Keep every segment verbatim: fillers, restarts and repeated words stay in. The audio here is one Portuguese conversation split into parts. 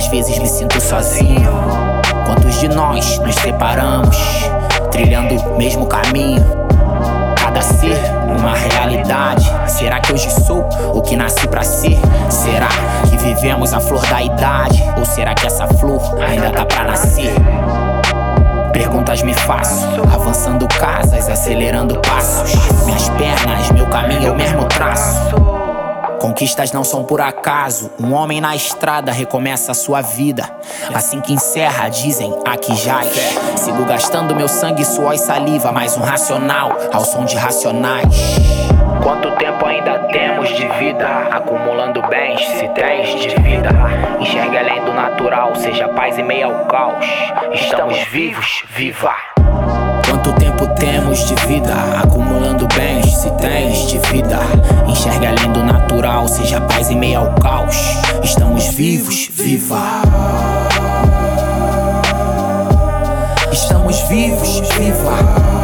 às vezes me sinto sozinho. Quantos de nós nos separamos, trilhando o mesmo caminho? Cada ser, uma realidade. Será que hoje sou o que nasci pra ser? Será que vivemos a flor da idade? Ou será que essa flor ainda tá pra nascer? Perguntas me faço, avançando casas, acelerando passos. Minhas pernas, meu caminho eu mesmo traço. Conquistas não são por acaso. Um homem na estrada recomeça a sua vida. Assim que encerra, dizem, aqui jaz. Sigo gastando meu sangue, suor e saliva. Mais um racional, ao som de racionais. Quanto tempo ainda temos de vida? Acumulando bens, se tens de vida. Enxergue além do natural, seja paz em meio ao caos. Estamos vivos, viva! Quanto tempo temos de vida? Acumulando bens, se tens de vida. Enxergue além do natural, seja paz em meio ao caos. Estamos vivos, viva! Estamos vivos, viva!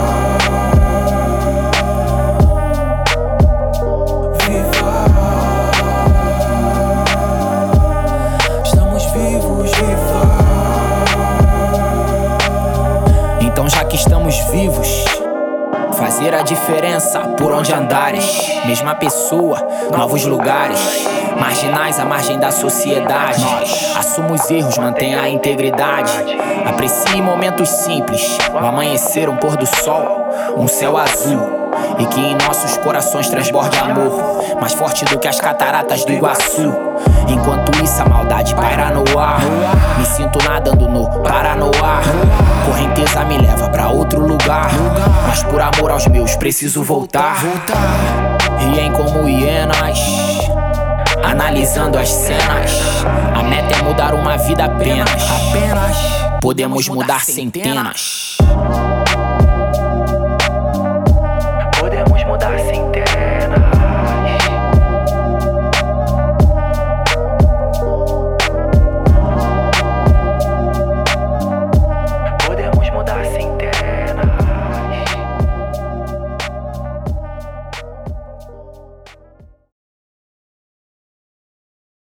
Então já que estamos vivos, fazer a diferença por onde andares. Mesma pessoa, novos lugares. Marginais à margem da sociedade. Assuma os erros, mantenha a integridade. Aprecie momentos simples. O amanhecer, um pôr do sol, um céu azul. E que em nossos corações transborde amor, mais forte do que as cataratas do Iguaçu. Enquanto isso a maldade paira no ar. Me sinto nadando no Paranoá. Correnteza me leva pra outro lugar, mas por amor aos meus preciso voltar. Riem como hienas, analisando as cenas. A meta é mudar uma vida apenas. Podemos mudar centenas. Podemos mudar centenas.